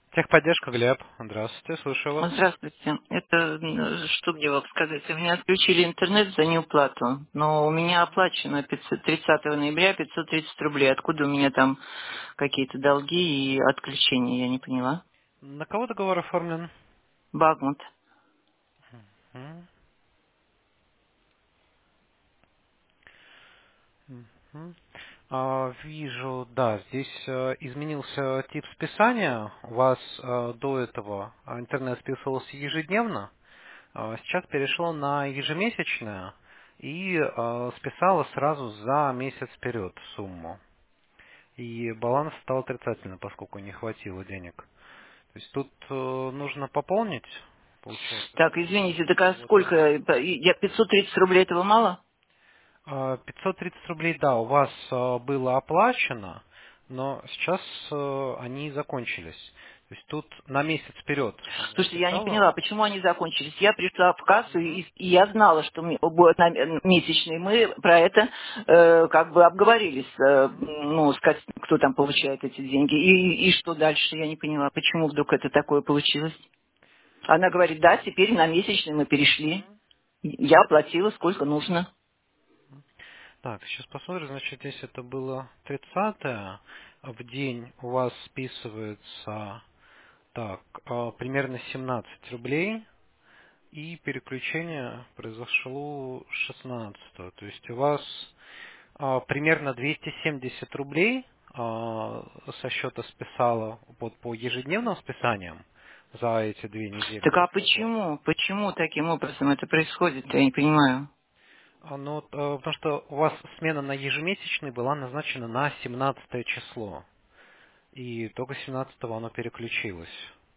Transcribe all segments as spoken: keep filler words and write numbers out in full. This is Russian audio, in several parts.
Техподдержка, Глеб. Здравствуйте, слушаю вас. Здравствуйте. Это м, что мне вам сказать? У меня отключили интернет за неуплату, но у меня оплачено пятьсот тридцатого ноября пятьсот тридцать рублей. Откуда у меня там какие-то долги и отключения, я не поняла. На кого договор оформлен? Багмут. М, мгм. А, Вижу, да, здесь э, изменился тип списания. У вас э, до этого а, интернет списывался ежедневно, а сейчас перешло на ежемесячное и э, списало сразу за месяц вперед сумму. И баланс стал отрицательным, поскольку не хватило денег. То есть тут э, нужно пополнить, получается, Так, чтобы извините, так а заработать. сколько? Я пятьсот тридцать рублей этого мало? А, пятьсот тридцать рублей, да, у вас а, было оплачено, но сейчас а, они закончились. То есть тут на месяц вперед оно Слушайте, я не списало. поняла, почему они закончились. Я пришла в кассу, Мгм. и, и я знала, что мне- будет на- месячный. Мы про это э, как бы обговорились, э, Мгм. ну, сказать, кто там получает эти деньги. И, и что дальше, я не поняла, почему вдруг это такое получилось. Она говорит, да, теперь на месячный мы перешли. Мгм. Я оплатила, сколько нужно. Так, сейчас посмотрим, значит, если это было тридцатое, в день у вас списывается так, а, примерно семнадцать рублей, и переключение произошло шестнадцатого. То есть у вас А, примерно двести семьдесят рублей а, со счета списала вот по ежедневным списаниям за эти две недели Так а после оплаты. почему? Почему таким образом это происходит? Я не понимаю. А, ну, вот, а, потому что у вас смена на ежемесячный была назначена на семнадцатое число. И только семнадцатого оно переключилось.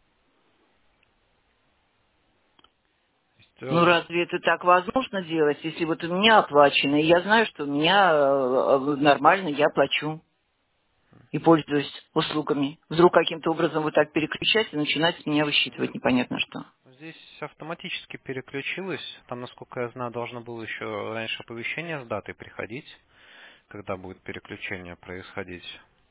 То Ну есть, разве это так возможно делать, если вот у меня оплачено, и я знаю, что у меня э, э, нормально, я плачу и пользуюсь услугами. Вдруг каким-то образом вот так переключать и начинать с меня высчитывать непонятно что. э, здесь автоматически переключилось. Там, насколько я знаю, должно было еще раньше оповещение с датой приходить, когда будет переключение происходить.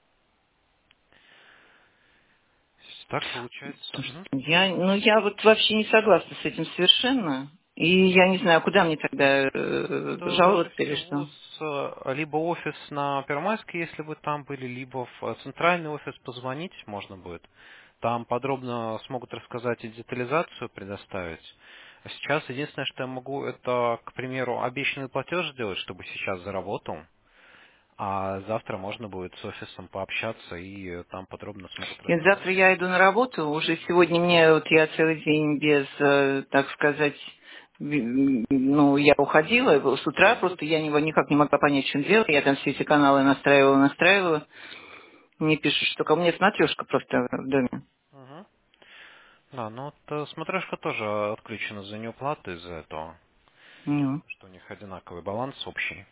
Так получается. Потому Мгм. что я, ну я вот вообще не согласна с этим совершенно. И я не знаю, куда мне тогда э, Это лучше жаловаться или всего что. с э, либо офис на Первомайской, если вы там были, либо в э, центральный офис позвонить можно будет. Там подробно смогут рассказать и детализацию предоставить. А сейчас единственное, что я могу, это, к примеру, обещанный платеж сделать, чтобы сейчас заработал. А завтра можно будет с офисом пообщаться и э, там подробно смогут И рассказать. завтра я иду на работу, уже сегодня мне, вот я целый день без, э, так сказать, м, ну, я уходила с утра, Мгм. просто я него никак не могла понять, в чем дело. Я там все эти каналы настраивала, настраивала. Мне пишут, что ко мне смотрешка просто в доме. Мгм. Да, ну вот э, смотрешка тоже отключена за неуплату из-за этого, Ну. что у них одинаковый баланс общий.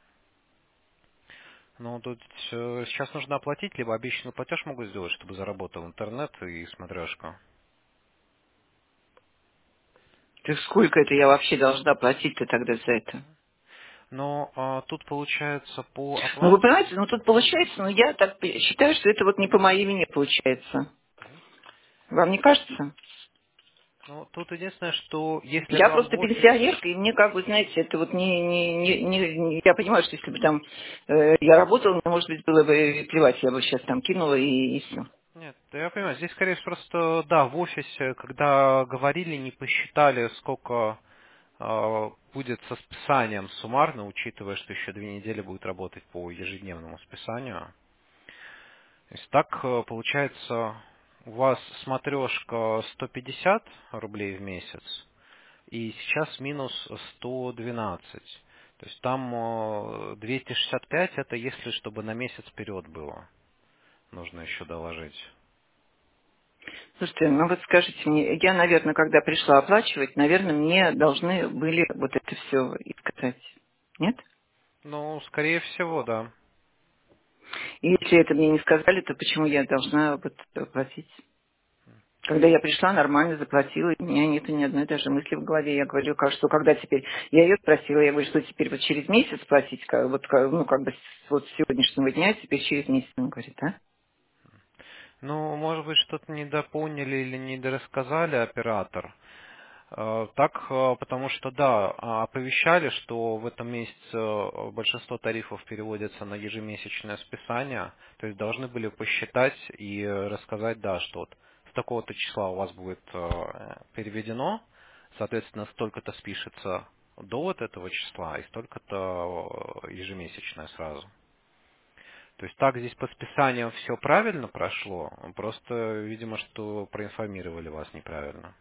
Ну, тут э, сейчас нужно оплатить, либо обещанный платеж могу сделать, чтобы заработал интернет и смотрешка. Так сколько это я вообще должна платить-то тогда за это? Но а, тут получается по Ну, вы оплате. понимаете, ну тут получается, ну я так считаю, что это вот не по моей вине получается. Вам не кажется? Ну, тут единственное, что если Я вам просто в офисе... пенсионерка, и мне как бы, знаете, это вот не, не, не, не- не- я понимаю, что если бы там э, я работала, мне, может быть, было бы плевать, я бы сейчас там кинула и, и все. Нет, да я понимаю, здесь скорее всего просто, да, в офисе, когда говорили, не посчитали, сколько а, будет со списанием суммарно, учитывая, что еще две недели будет работать по ежедневному списанию. То есть так э, получается, у вас смотрешка сто пятьдесят рублей в месяц, и сейчас минус сто двенадцать. То есть там э, двести шестьдесят пять это если чтобы на месяц вперед было. Нужно еще доложить. Слушайте, ну вот скажите мне, я, наверное, когда пришла оплачивать, наверное, мне должны были вот это все сказать. Нет? Ну, скорее всего, да. И если это мне не сказали, то почему я должна вот платить? Когда я пришла, нормально заплатила, и у меня нет ни одной даже мысли в голове. Я говорю, как, что когда теперь... Я ее спросила, я говорю, что теперь вот через месяц платить, как, вот, как, ну, как бы с вот с сегодняшнего дня, теперь через месяц. Она говорит, да? Ну, может быть, что-то недопоняли или недорассказали оператор. Э, Так, э, потому что, да, а, оповещали, что в этом месяце э, большинство тарифов переводятся на ежемесячное списание, то есть должны были посчитать и э, рассказать, да, что вот с такого-то числа у вас будет э, переведено, соответственно, столько-то спишется до вот этого числа и столько-то э, ежемесячное сразу. То есть так здесь по списаниям все правильно прошло, просто, видимо, что проинформировали вас неправильно.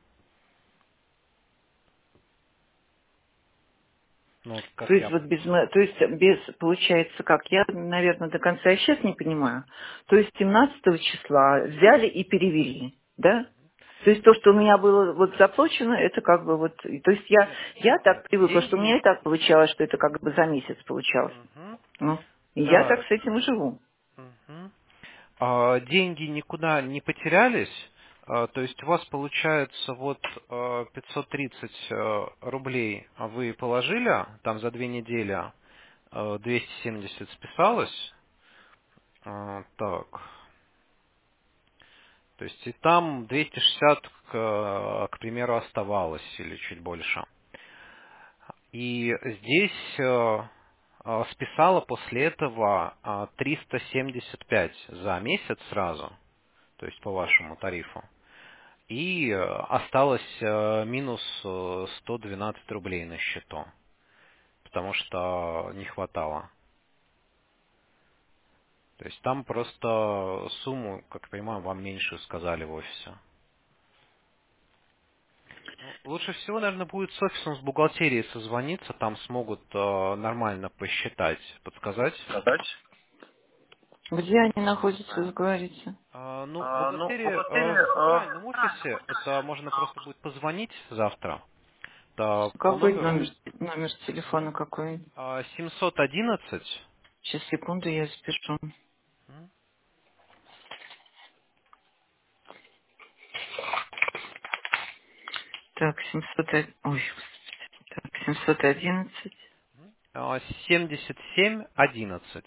Ну, вот То как есть я вот без, понял. мо- то есть без, получается как, я, наверное, до конца сейчас не понимаю. То есть семнадцатого числа взяли и перевели, да? То есть то, что у меня было вот заплачено, это как бы вот, и- то есть я, Нет, я нет, так привыкла, деньги что у меня не... и так получалось, что это как бы за месяц получалось. Мгм. Ну, и я Да. так с этим и живу. Мгм. А, деньги никуда не потерялись, а, то есть у вас получается вот а, пятьсот тридцать а, рублей вы положили, там за две недели а, двести семьдесят списалось, а, так, то есть и там двести шестьдесят, к, к примеру, оставалось или чуть больше. И здесь э, э, списала после этого э, триста семьдесят пять за месяц сразу, то есть по вашему тарифу. И э, осталось э, минус э, сто двенадцать рублей на счету, потому что не хватало. То есть там просто сумму, как я понимаю, вам меньше сказали в офисе. Ну, лучше всего, наверное, будет с офисом, с бухгалтерией созвониться, там смогут э, нормально посчитать, подсказать. Сказать? Где они находятся, вы говорите? А, ну, А, ну, бухгалтерия э, бухгалтерия, в э, центральном офисе, это можно просто будет позвонить завтра да, по какой номеру номер, номер телефона какой? а, семьсот одиннадцать. Сейчас, секунду, я запишу. М, Так, семьсот, од- ой, так, семьсот одиннадцать. а, семьдесят семь одиннадцать.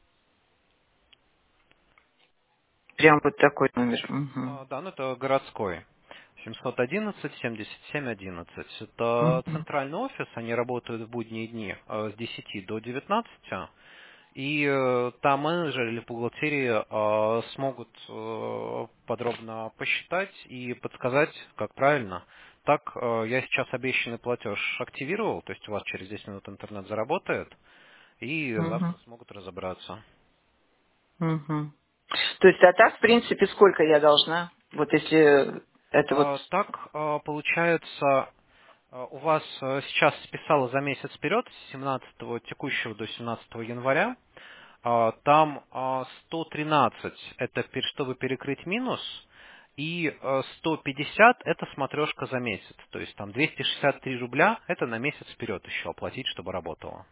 Прям вот такой номер. Угу. А, да, ну это городской. семьсот одиннадцать семьдесят семь одиннадцать. Это Угу. центральный офис, они работают в будние дни э, с десяти до девятнадцати. И э, там менеджеры или бухгалтерии э, смогут э, подробно посчитать и подсказать, как правильно. Так, э, я сейчас обещанный платеж активировал, то есть у вас через десять минут интернет заработает, и Угу. завтра смогут разобраться. Угу. То есть, а так, в принципе, сколько я должна? Вот если это вот... А, так, э, получается, э, у вас э, сейчас списало за месяц вперед, с семнадцатого текущего до семнадцатого января. А, Там а, сто тринадцать это пер- чтобы перекрыть минус, и а, сто пятьдесят это смотрешка за месяц. То есть там двести шестьдесят три рубля это на месяц вперед еще оплатить, чтобы работало.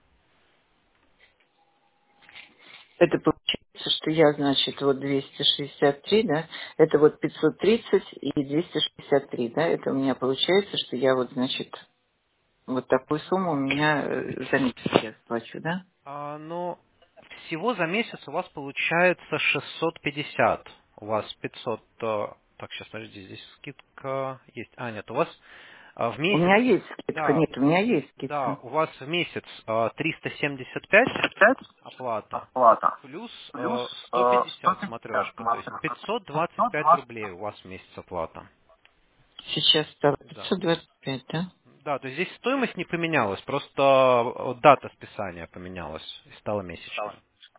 Это получается, что я, значит, вот двести шестьдесят три, да? Это вот пятьсот тридцать и двести шестьдесят три, да? Это у меня получается, что я вот, значит, вот такую сумму у меня э, за месяц я плачу, да? А, но всего за месяц у вас получается шестьсот пятьдесят. У вас пятьсот... э, Так, сейчас, подождите, здесь скидка есть. А, нет, у вас а, в У месяц... меня есть скидка. Да, Нет, у меня есть да, скидка. у вас в месяц а, триста семьдесят пять Пять оплата, оплата. плюс Плюс э, сто э, пятьдесят сто пятьдесят смотрешка, то есть смотрешка. пятьсот двадцать пятьсот пять двадцать. рублей у вас в месяц оплата. Сейчас стало Да. пятьсот двадцать пять, да? Да, то есть здесь стоимость не поменялась, просто э, дата списания поменялась и стала Стало. месячной.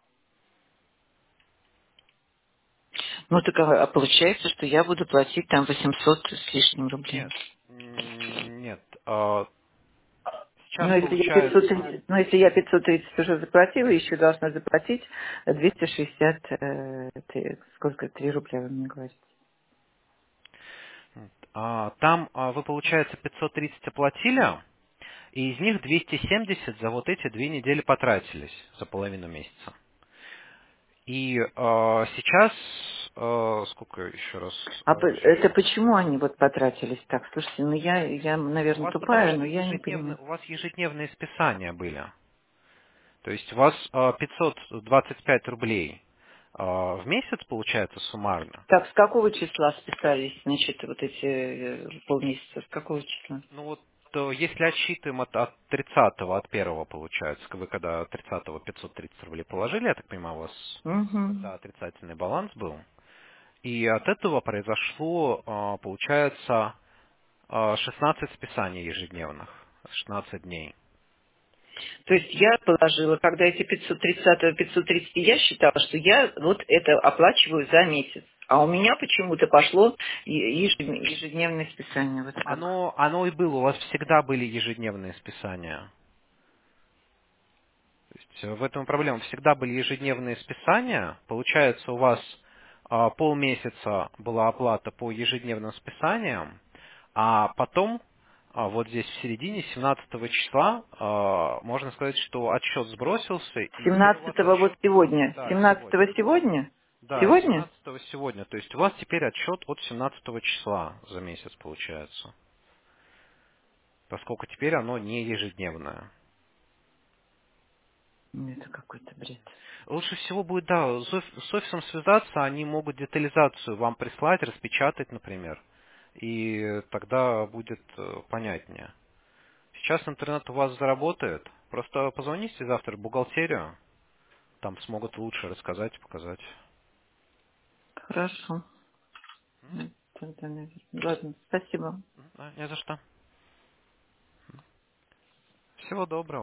Ну, так а а получается, что я буду платить там восемьсот с лишним рублей. Нет, м, нет. э, Сейчас Ну, если я пятьсот получается, тридцать, ну, если я пятьсот тридцать уже заплатила, еще должна заплатить двести шестьдесят, э, три- сколько, три рубля вы мне говорите. а, там а, вы, получается, пятьсот тридцать оплатили, и из них двести семьдесят за вот эти две недели потратились, за половину месяца. И э, сейчас, э, сколько еще раз? А п- э, это почему они вот потратились так? Слушайте, ну я, я, у наверное, вас потому тупая, но что я не ежедневные, понимаю. у вас ежедневные списания были. То есть у вас э, пятьсот двадцать пять рублей а, в месяц получается суммарно. Так, с какого числа списались, значит, вот эти э, полмесяца? С какого числа? Ну вот то если отсчитываем от, от тридцатого, от первого получается, вы когда тридцатого пятьсот тридцать рублей положили, я так понимаю, у вас Угу. тогда отрицательный баланс был. И от этого произошло, а, получается, а, шестнадцать списаний ежедневных, шестнадцать дней. То есть я положила, когда эти пятьсот тридцать, пятьсот тридцать, я считала, что я вот это оплачиваю за месяц. А у меня почему-то пошло е- ежедн- ежедневное списание. Вот так. Оно, оно и было, у вас всегда были ежедневные списания. То есть э, в этом и проблема. Всегда были ежедневные списания. Получается, у вас а, полмесяца была оплата по ежедневным списаниям, а потом, а, вот здесь в середине, семнадцатого числа, а, можно сказать, что отсчет сбросился, и теперь у вас семнадцатого вот отсчет, сегодня. да, семнадцатого сегодня. сегодня? Да, Сегодня? семнадцатого сегодня. То есть у вас теперь отсчет от семнадцатого числа за месяц получается, поскольку теперь оно не ежедневное. Ну, это какой-то бред. Лучше всего будет, да, с оф- с офисом связаться, они могут детализацию вам прислать, распечатать, например, и тогда будет э, понятнее. Сейчас интернет у вас заработает, просто позвоните завтра в бухгалтерию, там смогут лучше рассказать, показать. Хорошо. Ну, тогда, наверное. Ладно, спасибо. Да, не за что. Всего доброго.